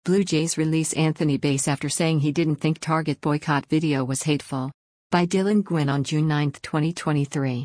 Blue Jays release Anthony Bass after saying he didn't think Target boycott video was hateful. By Dylan Gwynn on June 9, 2023.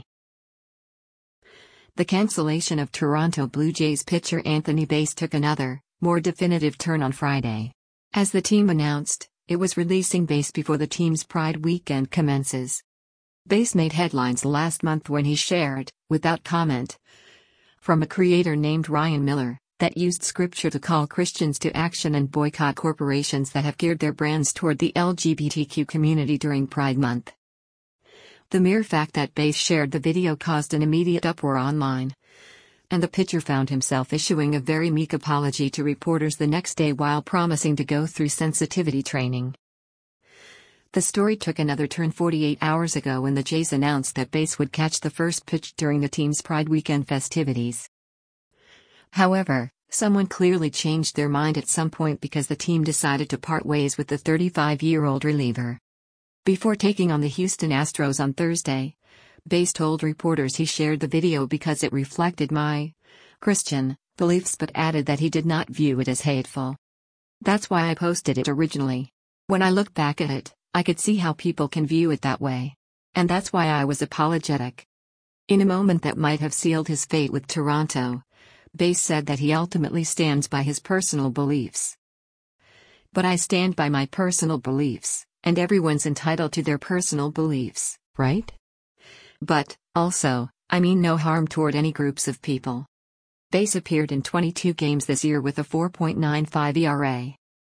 The cancellation of Toronto Blue Jays pitcher Anthony Bass took another, more definitive turn on Friday. As the team announced, it was releasing Bass before the team's Pride weekend commences. Bass made headlines last month when he shared, without comment, from a creator named Ryan Miller, that used scripture to call Christians to action and boycott corporations that have geared their brands toward the LGBTQ community during Pride Month. The mere fact that Bass shared the video caused an immediate uproar online, and the pitcher found himself issuing a very meek apology to reporters the next day while promising to go through sensitivity training. The story took another turn 48 hours ago when the Jays announced that Bass would catch the first pitch during the team's Pride weekend festivities. However, someone clearly changed their mind at some point because the team decided to part ways with the 35-year-old reliever. Before taking on the Houston Astros on Thursday, Bass told reporters he shared the video because it reflected my Christian beliefs, but added that he did not view it as hateful. That's why I posted it originally. When I look back at it, I could see how people can view it that way. And that's why I was apologetic. In a moment that might have sealed his fate with Toronto, Bass said that he ultimately stands by his personal beliefs. But I stand by my personal beliefs, and everyone's entitled to their personal beliefs, right? But, also, I mean no harm toward any groups of people. Bass appeared in 22 games this year with a 4.95 ERA.